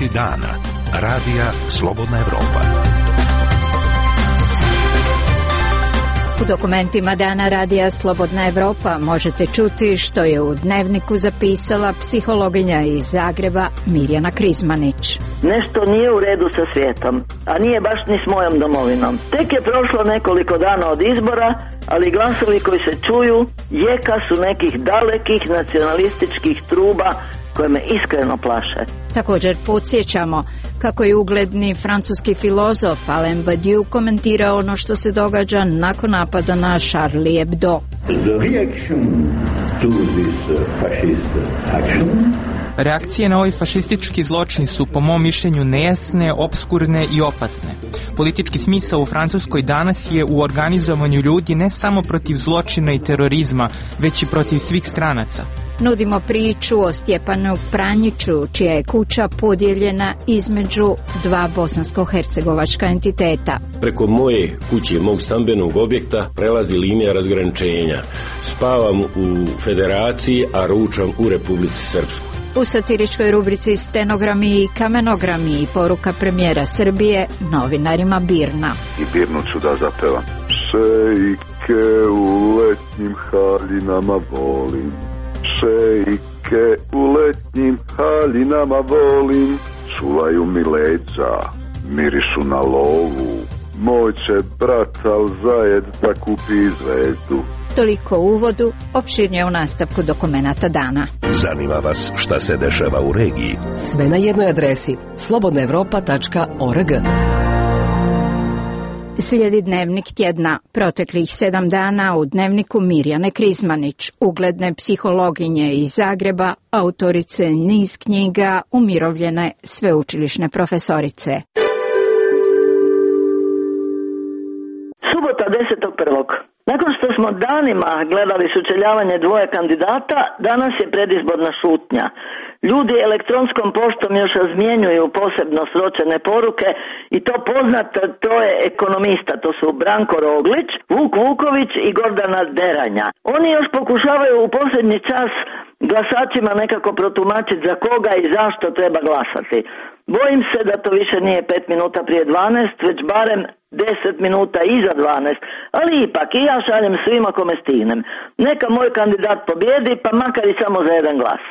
Dokumenti dana. Radija Slobodna Evropa. U dokumentima dana Radija Slobodna Evropa možete čuti što je u Dnevniku zapisala psihologinja iz Zagreba Mirjana Krizmanić. Nešto nije u redu sa svijetom, a nije baš ni s mojom domovinom. Tek je prošlo nekoliko dana od izbora, ali glasovi koji se čuju jeka su nekih dalekih nacionalističkih truba koje me iskreno plaše. Također podsjećamo kako je ugledni francuski filozof Alain Badiou komentirao ono što se događa nakon napada na Charlie Hebdo. Reakcije na ovaj fašistički zločin su po mom mišljenju nejasne, opskurne i opasne. Politički smisao u Francuskoj danas je u organizovanju ljudi ne samo protiv zločina i terorizma, već i protiv svih stranaca. Nudimo priču o Stjepanu Pranjiću, čija je kuća podijeljena između dva bosansko-hercegovačka entiteta. Preko moje kuće, mog stambenog objekta, prelazi linija razgraničenja. Spavam u Federaciji, a ručam u Republici Srpskoj. U satiričkoj rubrici Stenogrami i kamenogrami i poruka premijera Srbije novinarima Birna. I Birnu ću da zapevam. Šejke u letnjim haljinama volim. Šejke u letnjim haljinama volim, čuvaju mi leđa, mirišu na lovu. Moj će brat al zajed da kupi zvezdu. Toliko u uvodu, opširnije u nastavku dokumenata dana. Zanima vas šta se dešava u regiji? Sve na jednoj adresi slobodnaevropa.org. Slijedi Dnevnik tjedna. Proteklih 7 dana u Dnevniku Mirjane Krizmanić, ugledne psihologinje iz Zagreba, autorice niz knjiga, umirovljene sveučilišne profesorice. Subota 10.1. Nakon što smo danima gledali sučeljavanje dvoje kandidata, danas je predizborna šutnja. Ljudi elektronskom poštom još razmjenjuju posebno sročene poruke i to poznato, to je ekonomista, to su Branko Roglić, Vuk Vuković i Gordana Deranja. Oni još pokušavaju u posljednji čas glasačima nekako protumačiti za koga i zašto treba glasati. Bojim se da to više nije 5 minuta prije 12, već barem 10 minuta iza 12, ali ipak i ja šaljem svima kome stignem. Neka moj kandidat pobjedi, pa makar i samo za jedan glas.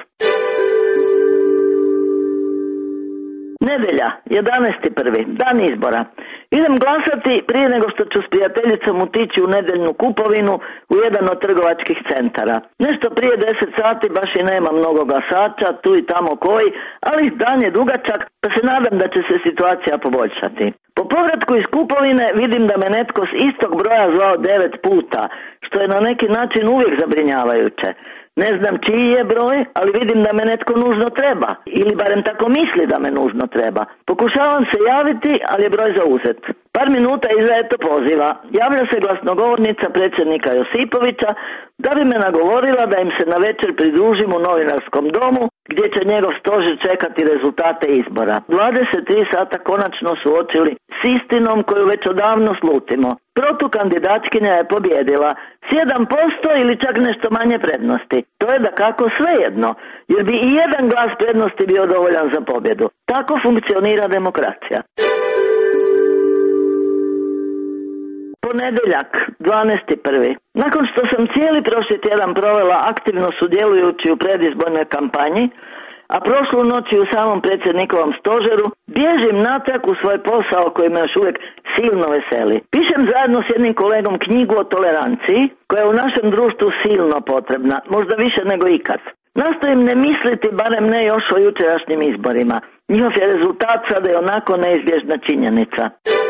Nedelja, 11.1. Dan izbora. Idem glasati prije nego što ću s prijateljicom otići u nedeljnu kupovinu u jedan od trgovačkih centara. Nešto prije 10 sati baš i nema mnogo glasača, tu i tamo koji, ali dan je dugačak, pa se nadam da će se situacija poboljšati. Po povratku iz kupovine vidim da me netko s istog broja zvao 9 puta, što je na neki način uvijek zabrinjavajuće. Ne znam čiji je broj, ali vidim da me netko nužno treba. Ili barem tako misli da me nužno treba. Pokušavam se javiti, ali je broj zauzet. Par minuta iza eto poziva. Javlja se glasnogovornica predsjednika Josipovića da bi me nagovorila da im se na večer pridružim u novinarskom domu gdje će njegov stožer čekati rezultate izbora. 23 sata konačno suočili s istinom koju već odavno slutimo. Protukandidatkinja je pobjedila s 1% ili čak nešto manje prednosti. To je dakako svejedno, jer bi i jedan glas prednosti bio dovoljan za pobjedu. Tako funkcionira demokracija. Ponedjeljak, 12.1. Nakon što sam cijeli prošli tjedan provela aktivno sudjelujući u predizbornoj kampanji, a prošlu noć u samom predsjednikovom stožeru, bježim natrag u svoj posao koji me još uvijek silno veseli. Pišem zajedno s jednim kolegom knjigu o toleranciji, koja je u našem društvu silno potrebna, možda više nego ikad. Nastojim ne misliti, barem ne još o jučerašnjim izborima. Njihov je rezultat sada i onako neizbježna činjenica.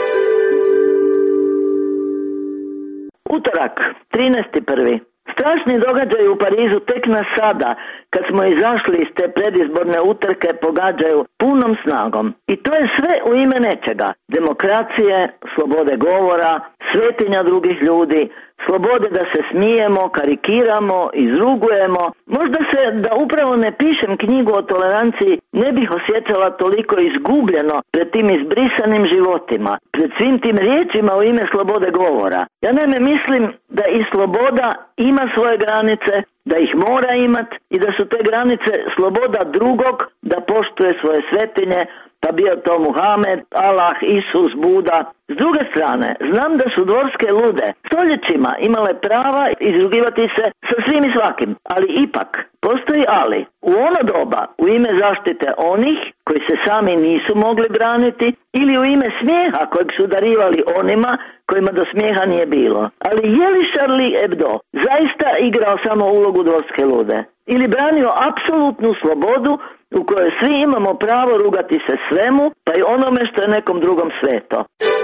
Utorak, 13.1. Strašni događaji u Parizu tek na sada, kad smo izašli iz te predizborne utrke, pogađaju punom snagom. I to je sve u ime nečega. Demokracije, slobode govora, svetinja drugih ljudi, slobode da se smijemo, karikiramo, izrugujemo. Možda se, da upravo ne pišem knjigu o toleranciji, ne bih osjećala toliko izgubljeno pred tim izbrisanim životima, pred svim tim riječima u ime slobode govora. Ja naime mislim da i sloboda ima svoje granice, da ih mora imat i da su te granice sloboda drugog da poštuje svoje svetinje, pa bio to Muhamed, Allah, Isus, Buda. S druge strane, znam da su dvorske lude stoljećima imale prava izrugivati se sa svim i svakim, ali ipak postoji ali. U ono doba, u ime zaštite onih koji se sami nisu mogli braniti ili u ime smijeha kojeg su darivali onima kojima do smijeha nije bilo. Ali je li Charlie Hebdo zaista igrao samo ulogu dvorske lude? Ili branio apsolutnu slobodu u kojoj svi imamo pravo rugati se svemu, pa i onome što je nekom drugom sveto?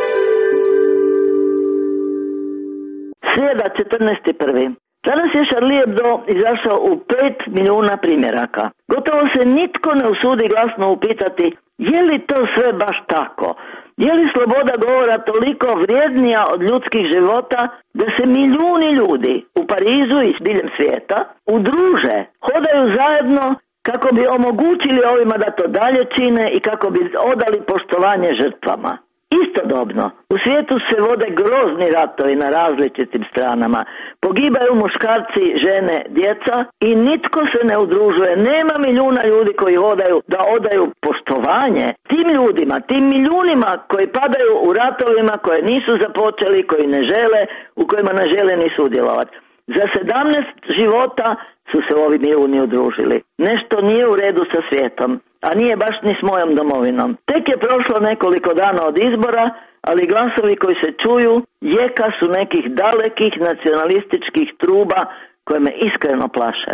Srijeda 14.1. Danas je Charlie Hebdo izašao u 5 milijuna primjeraka. Gotovo se nitko ne usudi glasno upitati je li to sve baš tako? Je li sloboda govora toliko vrijednija od ljudskih života da se milijuni ljudi u Parizu i diljem svijeta udruže, hodaju zajedno kako bi omogućili ovima da to dalje čine i kako bi odali poštovanje žrtvama? Istodobno, u svijetu se vode grozni ratovi na različitim stranama. Pogibaju muškarci, žene, djeca i nitko se ne udružuje. Nema milijuna ljudi koji hodaju da odaju poštovanje tim ljudima, tim milijunima koji padaju u ratovima koje nisu započeli, koji ne žele, u kojima ne žele ni sudjelovati. Za 17 života su se ovi milijuni udružili. Nešto nije u redu sa svijetom, a nije baš ni s mojom domovinom. Tek je prošlo nekoliko dana od izbora, ali glasovi koji se čuju jeka su nekih dalekih nacionalističkih truba koje me iskreno plaše.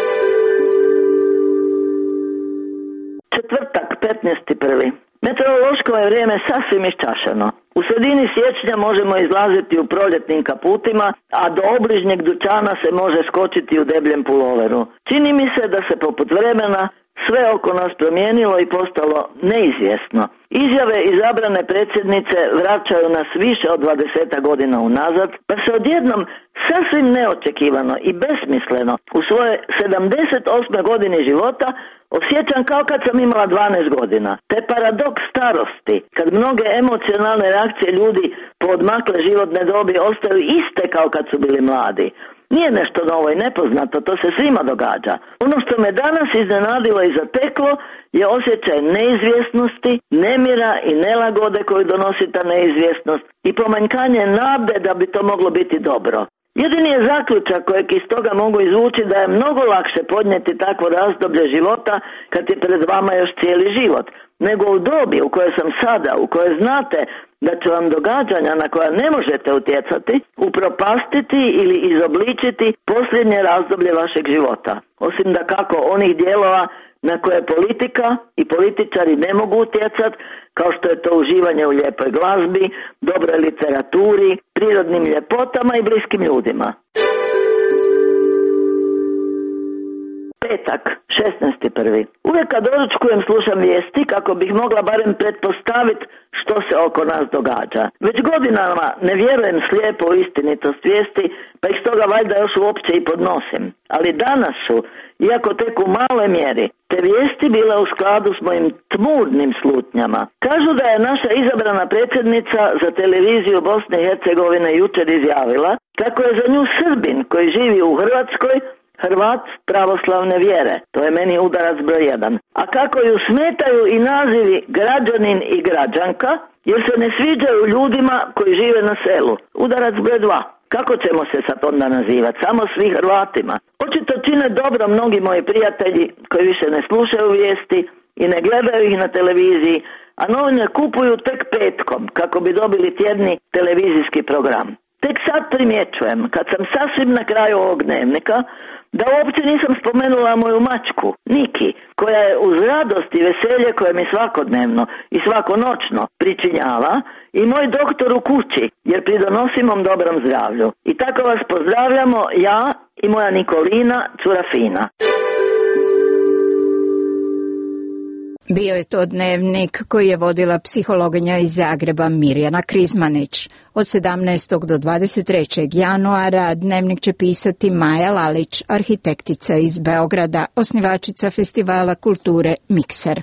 Četvrtak, 15.1. Meteorološko je vrijeme sasvim iščašeno. U sredini siječnja možemo izlaziti u proljetnim kaputima, a do obližnjeg dućana se može skočiti u debljem puloveru. Čini mi se da se poput vremena sve oko nas promijenilo i postalo neizvjesno. Izjave izabrane predsjednice vraćaju nas više od 20 godina unazad, pa se odjednom sasvim neočekivano i besmisleno u svoje 78. godini života osjećam kao kad sam imala 12 godina. Te paradoks starosti, kad mnoge emocionalne reakcije ljudi po odmakle životne dobi ostaju iste kao kad su bili mladi. Nije nešto novo i nepoznato, to se svima događa. Ono što me danas iznenadilo i zateklo je osjećaj neizvjesnosti, nemira i nelagode koju donosi ta neizvjesnost i pomanjkanje nade da bi to moglo biti dobro. Jedini je zaključak kojeg iz toga mogu izvući da je mnogo lakše podnijeti takvo razdoblje života kad je pred vama još cijeli život, nego u dobi u kojoj sam sada, u kojoj znate da će vam događanja na koja ne možete utjecati upropastiti ili izobličiti posljednje razdoblje vašeg života. Osim da kako onih dijelova na koje politika i političari ne mogu utjecati, kao što je to uživanje u lijepoj glazbi, dobroj literaturi, prirodnim ljepotama i bliskim ljudima. Petak, 16.1. Uvijek kad doručkujem slušam vijesti kako bih mogla barem pretpostaviti što se oko nas događa. Već godinama ne vjerujem slijepo u istinitost vijesti, pa ih stoga valjda još uopće i podnosim. Ali danas su, iako tek u maloj mjeri, te vijesti bile u skladu s mojim tmurnim slutnjama. Kažu da je naša izabrana predsjednica za televiziju Bosne i Hercegovine jučer izjavila kako je za nju Srbin koji živi u Hrvatskoj Hrvat pravoslavne vjere. To je meni udarac broj 1. A kako ju smetaju i nazivi građanin i građanka, jer se ne sviđaju ljudima koji žive na selu. Udarac broj 2. Kako ćemo se sad onda nazivati? Samo svi Hrvatima. Očito čine dobro mnogi moji prijatelji koji više ne slušaju vijesti i ne gledaju ih na televiziji, a novine kupuju tek petkom kako bi dobili tjedni televizijski program. Tek sad primjećujem, kad sam sasvim na kraju ovog dnevnika, da uopće nisam spomenula moju mačku, Niki, koja je uz radost i veselje koje mi svakodnevno i svakonoćno pričinjava, i moj doktor u kući, jer pridonosim mom dobrom zdravlju. I tako vas pozdravljamo ja i moja Nikolina, cura Fina. Bio je to dnevnik koji je vodila psihologinja iz Zagreba Mirjana Krizmanić. Od 17. do 23. januara dnevnik će pisati Maja Lalić, arhitektica iz Beograda, osnivačica festivala kulture Mikser.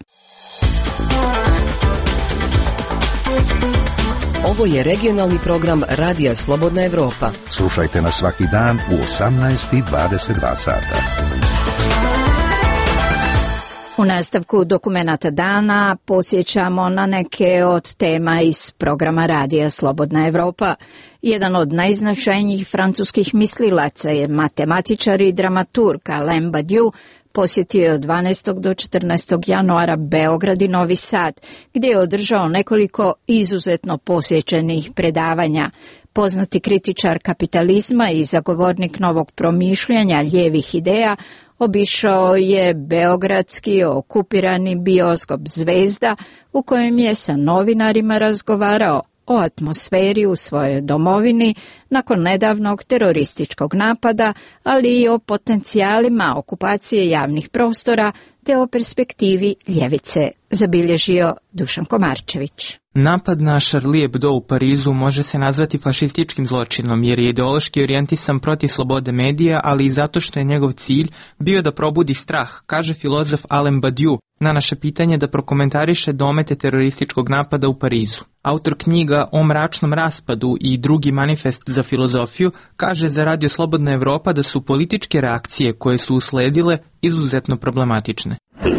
Ovo je regionalni program Radija Slobodna Evropa. Slušajte nas svaki dan u 18:22 sata. U nastavku dokumenata dana posjećamo na neke od tema iz programa radija Slobodna Evropa. Jedan od najznačajnijih francuskih mislilaca je matematičar i dramaturg Alain Badiou, posjetio je od 12. do 14. januara Beograd i Novi Sad, gdje je održao nekoliko izuzetno posjećenih predavanja. Poznati kritičar kapitalizma i zagovornik novog promišljanja lijevih ideja obišao je beogradski okupirani bioskop Zvezda, u kojem je sa novinarima razgovarao o atmosferi u svojoj domovini nakon nedavnog terorističkog napada, ali i o potencijalima okupacije javnih prostora te o perspektivi ljevice, zabilježio Dušan Komarčević. Napad na Charlie Hebdo u Parizu može se nazvati fašističkim zločinom jer je ideološki orijentisan protiv slobode medija, ali i zato što je njegov cilj bio da probudi strah, kaže filozof Alain Badiou na naše pitanje da prokomentariše domete terorističkog napada u Parizu. Autor knjiga O mračnom raspadu i drugi manifest za filozofiju kaže za Radio Slobodna Evropa da su političke reakcije koje su usledile izuzetno problematične.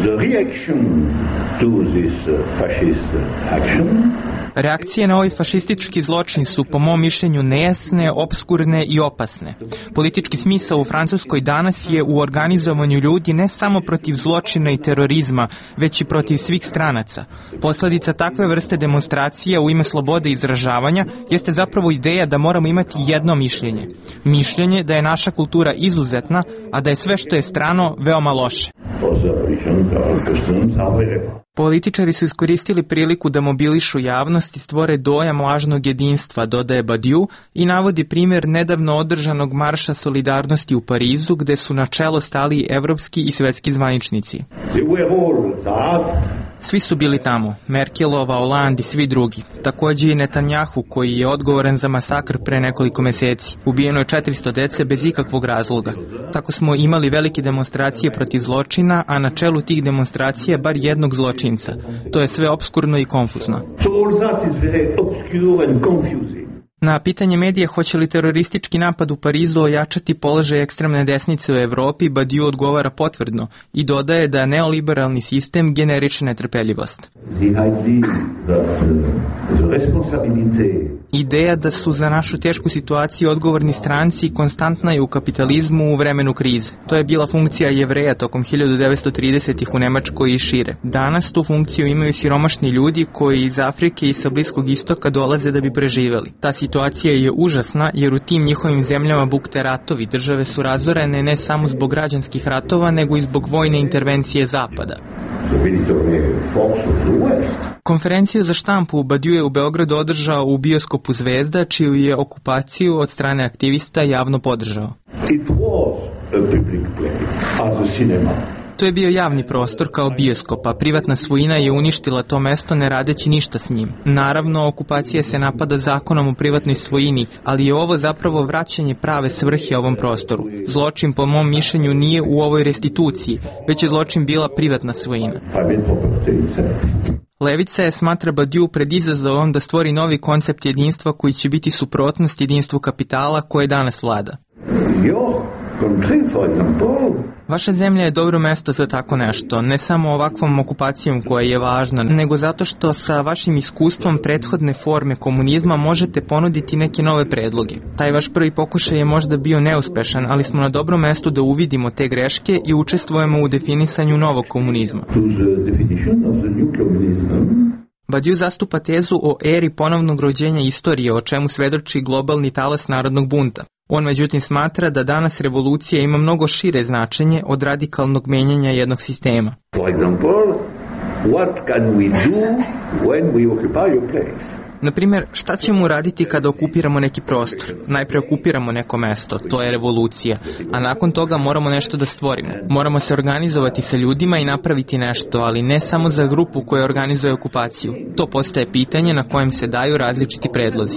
Reakcije na ovaj fašistički zločin su po mom mišljenju nejasne, opskurne i opasne. Politički smisao u Francuskoj danas je u organizovanju ljudi ne samo protiv zločina i terorizma, već i protiv svih stranaca. Posledica takve vrste demonstracije u ime slobode izražavanja jeste zapravo ideja da moramo imati jedno mišljenje. Mišljenje da je naša kultura izuzetna, a da je sve što je strano veoma loše. Političari su iskoristili priliku da mobilišu javnost i stvore dojam lažnog jedinstva, dodaje Badiou, i navodi primjer nedavno održanog marša solidarnosti u Parizu, gde su na čelo stali evropski i svetski zvaničnici. Svi su bili tamo, Merkelova, Hollande i svi drugi. Također i Netanjahu, koji je odgovoran za masakr pre nekoliko meseci. Ubijeno je 400 dece bez ikakvog razloga. Tako smo imali velike demonstracije protiv zločina, a na čelu tih demonstracija bar jednog zločinca. To je sve opskurno i konfuzno. Na pitanje medija hoće li teroristički napad u Parizu ojačati položaj ekstremne desnice u Evropi, Badiou odgovara potvrdno i dodaje da neoliberalni sistem generiše netrpeljivost. Ideja da su za našu tešku situaciju odgovorni stranci konstantna je u kapitalizmu u vremenu krize. To je bila funkcija Jevreja tokom 1930-ih u Nemačkoj i šire. Danas tu funkciju imaju siromašni ljudi koji iz Afrike i sa Bliskog istoka dolaze da bi preživeli. Ta situacija je užasna jer u tim njihovim zemljama bukte ratovi, države su razorene ne samo zbog građanskih ratova, nego i zbog vojne intervencije Zapada. Konferenciju za štampu Badiou je u Beogradu održao u bioskopu Zvezda, čiju je okupaciju od strane aktivista javno podržao. To je bio javni prostor kao bioskop, a privatna svojina je uništila to mesto ne radeći ništa s njim. Naravno, okupacija se napada zakonom o privatnoj svojini, ali je ovo zapravo vraćanje prave svrhe ovom prostoru. Zločin, po mom mišljenju, nije u ovoj restituciji, već je zločin bila privatna svojina. Levica je, smatra Badiou, pred izazovom da stvori novi koncept jedinstva koji će biti suprotnost jedinstvu kapitala koje danas vlada. Vaša zemlja je dobro mesto za tako nešto, ne samo ovakvom okupacijom koja je važna, nego zato što sa vašim iskustvom prethodne forme komunizma možete ponuditi neke nove predloge. Taj vaš prvi pokušaj je možda bio neuspešan, ali smo na dobrom mestu da uvidimo te greške i učestvujemo u definisanju novog komunizma. Badiou zastupa tezu o eri ponovnog rođenja istorije, o čemu svedoči globalni talas narodnog bunta. On međutim smatra da danas revolucija ima mnogo šire značenje od radikalnog menjanja jednog sistema. Na primjer, šta ćemo uraditi kada okupiramo neki prostor? Najprije okupiramo neko mesto, to je revolucija, a nakon toga moramo nešto da stvorimo. Moramo se organizovati sa ljudima i napraviti nešto, ali ne samo za grupu koja organizuje okupaciju. To postaje pitanje na kojem se daju različiti predlozi.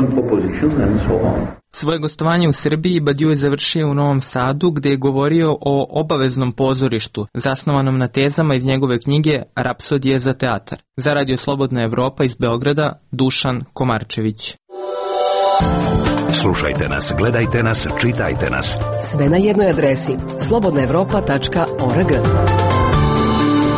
Svoje gostovanje u Srbiji Badiou je završio u Novom Sadu, gde je govorio o obaveznom pozorištu, zasnovanom na tezama iz njegove knjige Rapsodije za teatar. Za Radio Slobodna Evropa iz Beograda, Dušan Komarčević. Slušajte nas, gledajte nas, čitajte nas. Sve na jednoj adresi slobodnaevropa.org.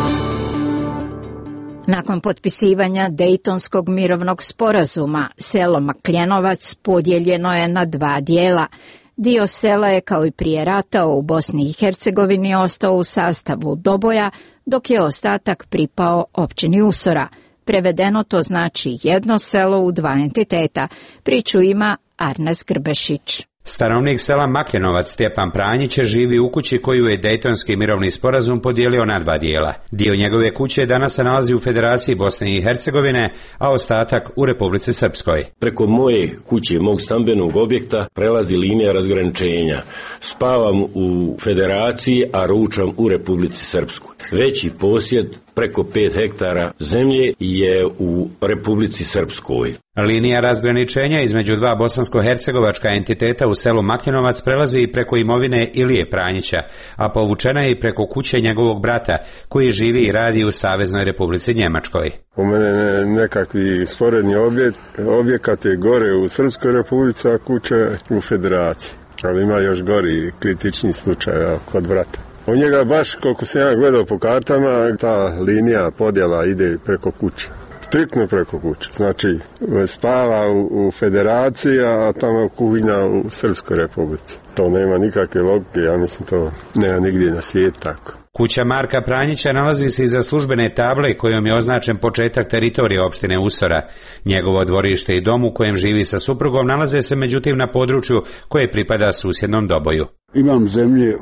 Nakon potpisivanja Dejtonskog mirovnog sporazuma, selo Makljenovac podijeljeno je na dva dijela. Dio sela je kao i prije rata u Bosni i Hercegovini ostao u sastavu Doboja, dok je ostatak pripao općini Usora. Prevedeno to znači jedno selo u dva entiteta. Priču ima Arnes Grbešić. Stanovnik sela Makljenovac Stjepan Pranjić živi u kući koju je Dejtonski mirovni sporazum podijelio na dva dijela. Dio njegove kuće danas se nalazi u Federaciji Bosne i Hercegovine, a ostatak u Republici Srpskoj. Preko moje kuće, mog stambenog objekta, prelazi linija razgraničenja. Spavam u Federaciji, a ručam u Republici Srpskoj. Veći posjed, preko 5 hektara zemlje, je u Republici Srpskoj. Linija razgraničenja između dva bosansko-hercegovačka entiteta u selu Makljenovac prelazi i preko imovine Ilije Pranjića, a povučena je i preko kuće njegovog brata, koji živi i radi u Saveznoj Republici Njemačkoj. U mene nekakvi sporedni objekat je gore u Srpskoj Republici, a kuća u Federaciji. Ali ima još gori kritični slučaj kod brata. U njega baš, koliko sam ja gledao po kartama, ta linija podjela ide preko kuće. Striktno preko kuće. Znači, spava u Federaciji, a tamo kuhinja u Srpskoj Republici. To nema nikakve logike, ja mislim to nema nigdje na svijetu tako. Kuća Marka Pranjića nalazi se iza službene table kojom je označen početak teritorije opštine Usora. Njegovo dvorište i dom u kojem živi sa suprugom nalaze se međutim na području koje pripada susjednom Doboju. Imam zemlje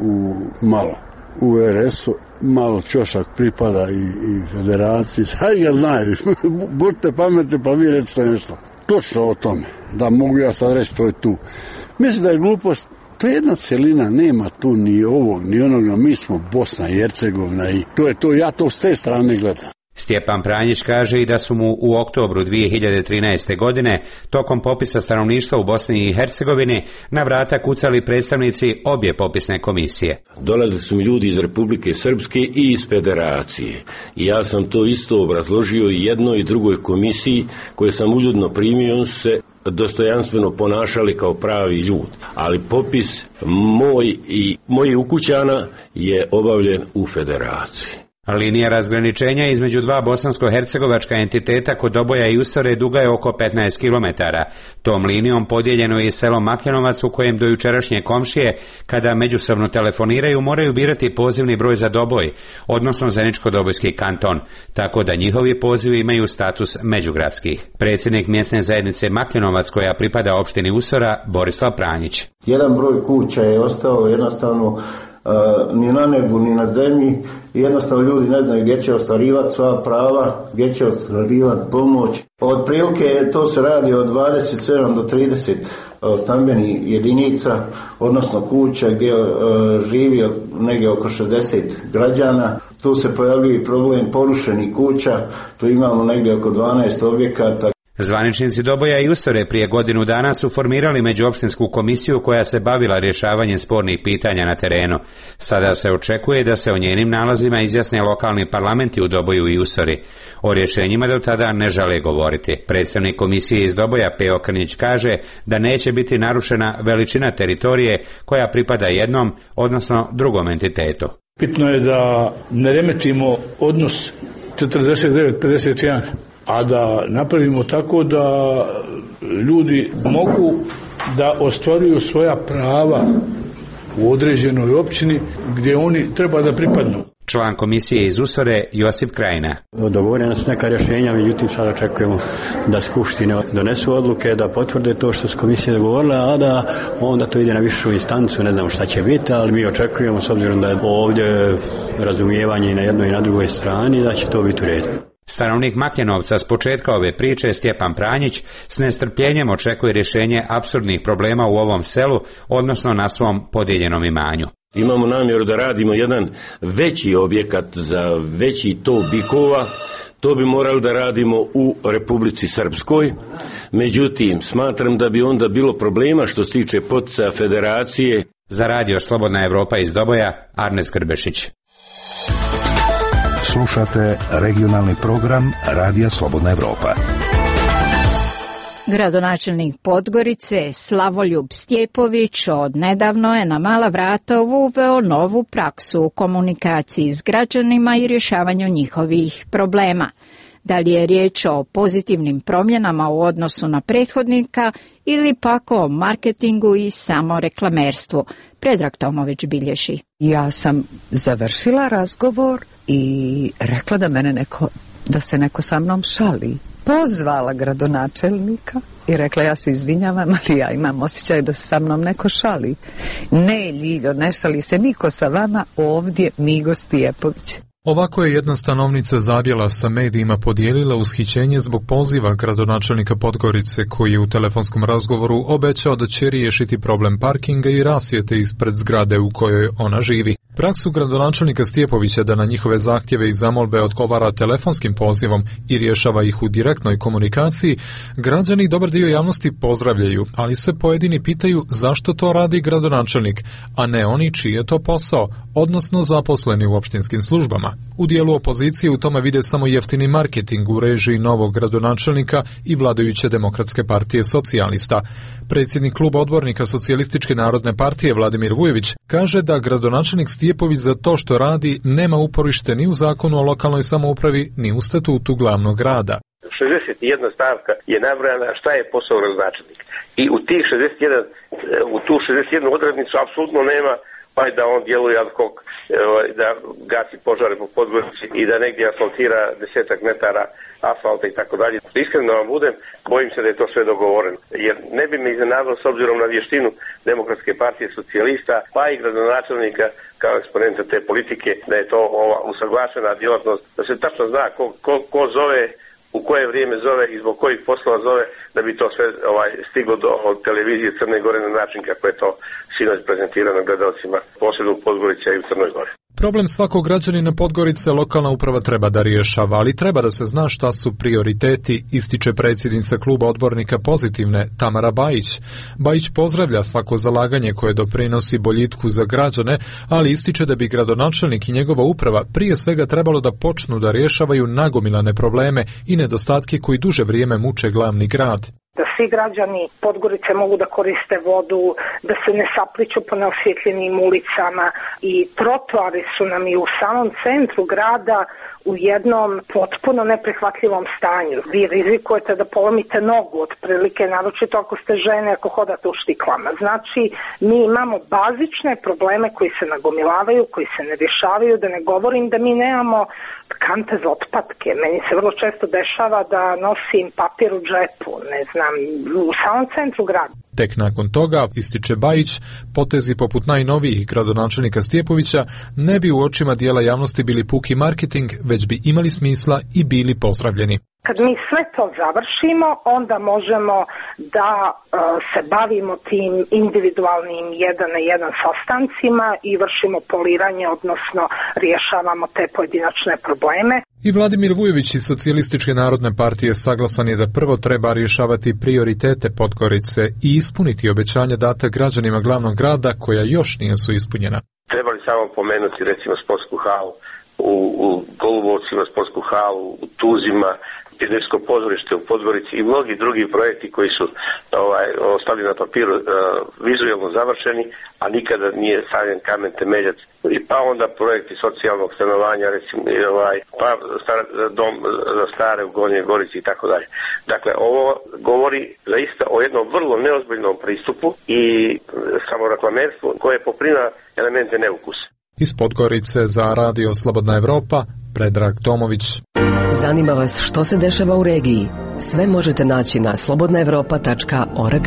u RS-u, malo čošak pripada i Federaciji. Sad ga znaju, budite pametni pa vi recite nešto. Točno o tome, da mogu ja sad reći to je tu. Mislim da je glupost, to je jedna celina, nema tu ni ovog, ni onoga, mi smo Bosna i Hercegovina i to je to, ja to s te strane gledam. Stjepan Pranjić kaže i da su mu u oktobru 2013. godine tokom popisa stanovništva u Bosni i Hercegovini na vrata kucali predstavnici obje popisne komisije. Dolazili su mi ljudi iz Republike Srpske i iz Federacije. I ja sam to isto obrazložio i jednoj i drugoj komisiji koje sam uljudno primio, on su se dostojanstveno ponašali kao pravi ljudi. Ali popis moj i mojih ukućana je obavljen u Federaciji. Linija razgraničenja između dva bosansko-hercegovačka entiteta kod Doboja i Usore duga je oko 15 km. Tom linijom podijeljeno je i selo Makljenovac u kojem do jučerašnje komšije, kada međusobno telefoniraju, moraju birati pozivni broj za Doboj, odnosno Zeničko-Dobojski kanton, tako da njihovi pozivi imaju status međugradskih. Predsjednik mjesne zajednice Makljenovac, koja pripada opštini Usora, Borislav Pranjić. Jedan broj kuća je ostao jednostavno ni na nebu, ni na zemlji. Jednostavno ljudi ne znaju gdje će ostvarivati sva prava, gdje će ostvarivati pomoć. Otprilike to se radi od 27 do 30 stambenih jedinica, odnosno kuća gdje živi negdje oko 60 građana. Tu se pojavljuje problem porušenih kuća, tu imamo negdje oko 12 objekata. Zvaničnici Doboja i Usore prije godinu dana su formirali međuopštinsku komisiju koja se bavila rješavanjem spornih pitanja na terenu. Sada se očekuje da se o njenim nalazima izjasne lokalni parlamenti u Doboju i Usori. O rješenjima do tada ne žele govoriti. Predstavnik komisije iz Doboja Peo Krnić kaže da neće biti narušena veličina teritorije koja pripada jednom, odnosno drugom entitetu. Bitno je da ne remetimo odnos 49-51. A da napravimo tako da ljudi mogu da ostvaruju svoja prava u određenoj općini gdje oni treba da pripadnu. Član komisije iz Usore Josip Krajina. Dogovorena su neka rješenja, međutim sad očekujemo da skupštine donesu odluke, da potvrde to što su komisije dogovorile, a da onda to ide na višu instancu, ne znamo šta će biti, ali mi očekujemo, s obzirom da je ovdje razumijevanje i na jednoj i na drugoj strani, da će to biti u redu. Stanovnik Makljenovca s početka ove priče, Stjepan Pranjić, s nestrpljenjem očekuje rješenje apsurdnih problema u ovom selu, odnosno na svom podijeljenom imanju. Imamo namjeru da radimo jedan veći objekat za veći tov bikova. To bi morali da radimo u Republici Srpskoj. Međutim, smatram da bi onda bilo problema što se tiče poticaja Federacije. Za radio Slobodna Evropa iz Doboja, Arnes Grbešić. Slušate regionalni program Radija Slobodna Evropa. Gradonačelnik Podgorice Slavoljub Stjepović od nedavno je na mala vrata uveo novu praksu u komunikaciji s građanima i rješavanju njihovih problema. Da li je riječ o pozitivnim promjenama u odnosu na prethodnika ili pak o marketingu i samoreklamerstvu? Predrag Tomović bilježi. Ja sam završila razgovor i rekla da se neko sa mnom šali. Pozvala gradonačelnika i rekla, ja se izvinjavam, ali ja imam osjećaj da se sa mnom neko šali. Ne, Ljiljo, ne šali se niko sa vama, ovdje Migo Stijepović. Ovako je jedna stanovnica Zabjela sa medijima podijelila ushićenje zbog poziva gradonačelnika Podgorice, koji je u telefonskom razgovoru obećao da će riješiti problem parkinga i rasvjete ispred zgrade u kojoj ona živi. Praksu gradonačelnika Stijepovića da na njihove zahtjeve i zamolbe odgovara telefonskim pozivom i rješava ih u direktnoj komunikaciji, građani i dobar dio javnosti pozdravljaju, ali se pojedini pitaju zašto to radi gradonačelnik, a ne oni čiji je to posao, odnosno zaposleni u opštinskim službama. U dijelu opozicije u tome vide samo jeftini marketing u režiji novog gradonačelnika i vladajuće Demokratske partije socijalista. Predsjednik kluba odbornika Socijalističke narodne partije Vladimir Vujović kaže da gradonačelnik Stijepović za to što radi nema uporište ni u zakonu o lokalnoj samoupravi, ni u statutu glavnog grada. 61 stavka je nabrojana šta je posao gradonačelnika. I u tih 61 odrednicu apsolutno nema da on djeluje ad hoc, da gasi požare po Podgorici i da negdje asfaltira 10 metara asfalta i tako dalje. Iskreno vam budem, bojim se da je to sve dogovoreno. Jer ne bi me iznenadilo s obzirom na vještinu Demokratske partije socijalista, pa i gradonačelnika kao eksponenta te politike, da je to ova usaglašena djelatnost, da se tačno zna ko zove, u koje vrijeme zove i zbog kojih poslova zove, da bi to sve stiglo do televizije Crne Gore na način kako je to sinoć prezentirano gledalcima, posebno u Podgorici i u Crnoj Gori. Problem svakog građanina Podgorice lokalna uprava treba da rješava, ali treba da se zna šta su prioriteti, ističe predsjednica kluba odbornika Pozitivne Tamara Bajić. Bajić pozdravlja svako zalaganje koje doprinosi boljitku za građane, ali ističe da bi gradonačelnik i njegova uprava prije svega trebalo da počnu da rješavaju nagomilane probleme i nedostatke koji duže vrijeme muče glavni grad. Da svi građani Podgorice mogu da koriste vodu, da se ne sapliću po neosvjetljenim ulicama i trotoari su nam i u samom centru grada u jednom potpuno neprihvatljivom stanju. Vi rizikujete da polomite nogu otprilike, naročito ako ste žene, ako hodate u štiklama. Znači, mi imamo bazične probleme koji se nagomilavaju, koji se ne rješavaju, da ne govorim da mi nemamo kante za otpadke. Meni se vrlo često dešava da nosim papir u džepu, ne znam, u samom centru grada. Tek nakon toga, ističe Bajić, potezi poput najnovijih gradonačelnika Stijepovića ne bi u očima dijela javnosti bili puki marketing, već bi imali smisla i bili pozdravljeni. Kad mi sve to završimo, onda možemo da se bavimo tim individualnim jedan na jedan sastancima i vršimo poliranje, odnosno rješavamo te pojedinačne probleme. I Vladimir Vujović iz Socijalističke narodne partije saglasan je da prvo treba rješavati prioritete Podgorice i ispuniti obećanja data građanima glavnog grada koja još nisu ispunjena. Trebali samo pomenuti recimo sportsku halu u Golubovcima, sportsku halu u Tuzima, pionirsko pozorište u Podgorici i mnogi drugi projekti koji su ostali na papiru vizualno završeni, a nikada nije stavljen kamen temeljac. Pa onda projekti socijalnog stanovanja, recimo dom za stare u Gornjoj Gorici i tako dalje. Dakle, ovo govori zaista o jednom vrlo neozbiljnom pristupu i samoreklamerstvu koje poprima elemente neukusa. Iz Podgorice za Radio Slobodna Evropa, Predrag Tomović. Zanima vas što se dešava u regiji? Sve možete naći na slobodnaevropa.org.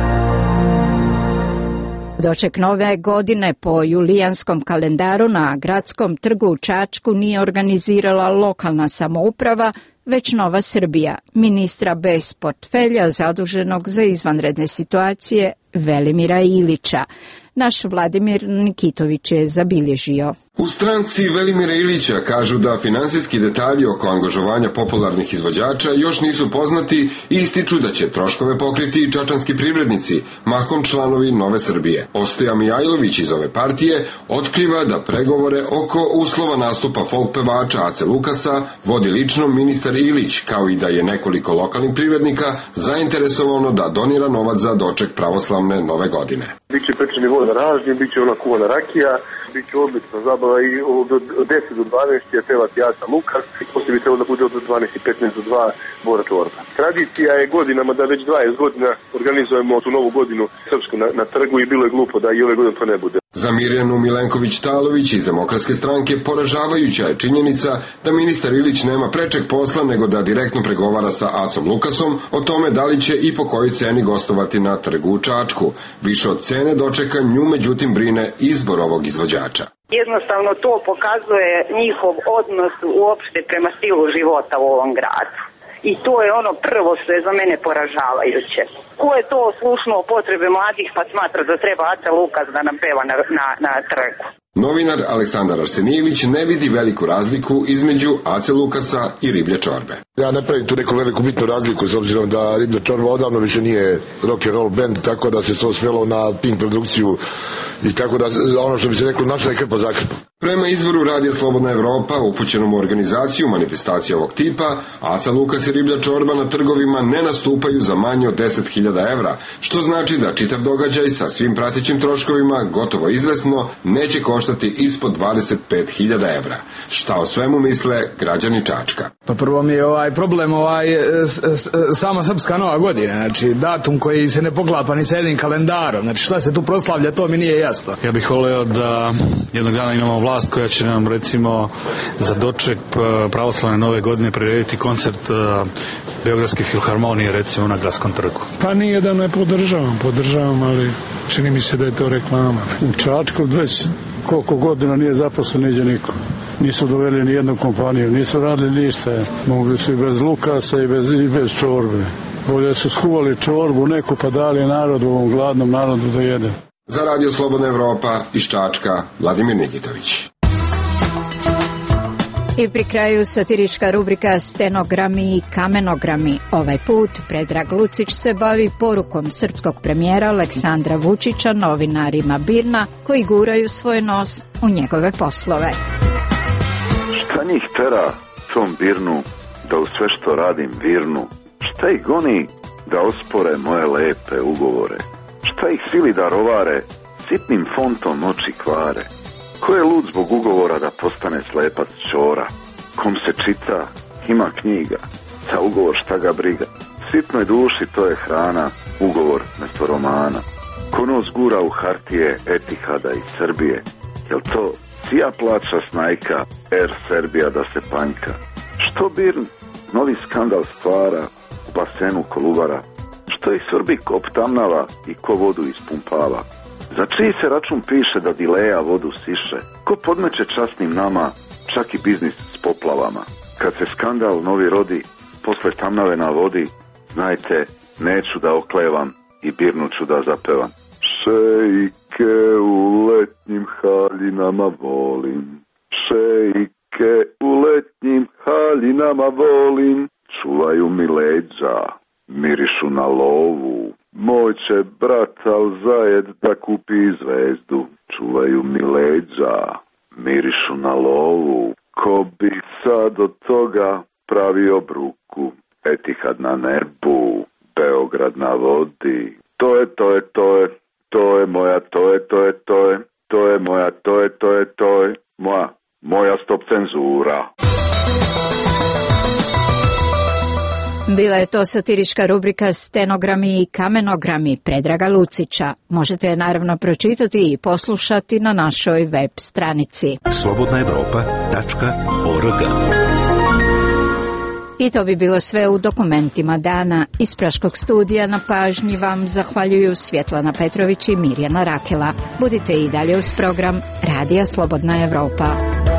Doček nove godine po julijanskom kalendaru na gradskom trgu u Čačku nije organizirala lokalna samouprava, već Nova Srbija, ministra bez portfelja zaduženog za izvanredne situacije Velimira Ilića. Naš Vladimir Nikitović je zabilježio. U stranci Velimira Ilića kažu da finansijski detalji oko angažovanja popularnih izvođača još nisu poznati i ističu da će troškove pokriti i čačanski privrednici, mahom članovi Nove Srbije. Ostoja Mijajlović iz ove partije otkriva da pregovore oko uslova nastupa folk pevača Ace Lukasa vodi lično ministar Ilić, kao i da je nekoliko lokalnih privrednika zainteresovano da donira novac za doček pravoslavne Nove godine. Biće pečeni voda ražnje, biće ona kuvana rakija, biće odlična zabava od 10 do 12 je pevati Aca Lukas, poslije bi trebalo da bude od 12 i 15 do 2 Bora Čorba. Tradicija je godinama da već 20 godina organizujemo tu novu godinu srpsku na trgu i bilo je glupo da i ove godine to ne bude. Za Mirjanu Milenković-Talović iz Demokratske stranke poražavajuća je činjenica da ministar Ilić nema prečeg posla nego da direktno pregovara sa Acom Lukasom o tome da li će i po kojoj ceni gostovati na trgu u Čačku. Više od cene dočeka nju međutim brine izbor ovog izvođača. Jednostavno to pokazuje njihov odnos uopšte prema stilu života u ovom gradu. I to je ono prvo što je za mene poražavajuće. Ko je to oslušnuo potrebe mladih pa smatra da treba Aca Lukas da nam peva na trgu? Novinar Aleksandar Arsenijević ne vidi veliku razliku između Ace Lukasa i Riblje Čorbe. Ja ne pravim tu neku veliku bitnu razliku s obzirom da Riblja Čorba odavno više nije rock and roll band, tako da se to svelo na Pink produkciju i tako da ono što bi se reklo našla je krpa za krpu. Prema izvoru Radija Slobodna Evropa, upućenom u organizaciju manifestacije ovog tipa, Aca Lukas i Riblja Čorba na trgovima ne nastupaju za manje od 10.000 evra, što znači da čitav događaj sa svim pratećim troškovima, gotovo izvesno, neće koštati ispod 25.000 evra. Šta o svemu misle građani Čačka? Pa prvo mi je problem sama srpska nova godina, znači datum koji se ne poklapa ni sa jednim kalendarom, znači šta se tu proslavlja, to mi nije jasno. Ja bih voleo da jednog dana imamo vlast koja će nam recimo za doček pravoslavne nove godine prirediti koncert Beogradske filharmonije recimo na Gradskom trgu. Pa nije da ne podržavam, ali čini mi se da je to reklama. U Čačku već koliko godina nije zaposlen niđe niko. Nisu doveli ni jednu kompaniju, nisu radili ništa. Mogli su i bez Lukasa i bez Čorbe. Bolje su skuvali Čorbu neku pa dali narodu, ovom gladnom narodu da jede. Za Radio Slobodna Evropa iz Čačka, Vladimir Nikitović. I pri kraju satirička rubrika Stenogrami i kamenogrami. Ovaj put Predrag Lucić se bavi porukom srpskog premijera Aleksandra Vučića novinarima BIRN-a koji guraju svoj nos u njegove poslove. Šta njih tera tom BIRN-u da u sve što radim virnu? Šta ih goni da ospore moje lepe ugovore? Šta ih sili da rovare, sitnim fontom oči kvare? Ko je lud zbog ugovora da postane slepac čora? Kom se čita, ima knjiga, za ugovor šta ga briga? Sitnoj duši to je hrana, ugovor mesto romana. Ko nos gura u hartije Etihada i Srbije? Jel to cija plaća snajka, Air Serbija da se panjka? Što BIRN novi skandal stvara u basenu Koluvara? Što ih Srbi optamnava i ko vodu ispumpava? Za čiji se račun piše da dileja vodu siše? Ko podmeće časnim nama čak i biznis s poplavama? Kad se skandal novi rodi, posle tamnave na vodi, znajte, neću da oklevam i BIRN-u ću da zapevam. Šejke u letnjim haljinama volim, šejke u letnjim haljinama volim, čuvaju mi leđa, mirišu na lovu. Moj će brat Alzajed da kupi zvezdu, čuvaju mi leđa, mirišu na lovu. Ko bi sad od toga pravio bruku, Etihad na nebu, Beograd na vodi. To je moja, to je moja stop cenzura. Bila je to satirička rubrika Stenogrami i kamenogrami Predraga Lucića. Možete je naravno pročitati i poslušati na našoj web stranici slobodnaevropa.org. I to bi bilo sve u dokumentima dana. Iz Praškog studija na pažnji vam zahvaljuju Svjetlana Petrović i Mirjana Rakela. Budite i dalje uz program Radija Slobodna Evropa.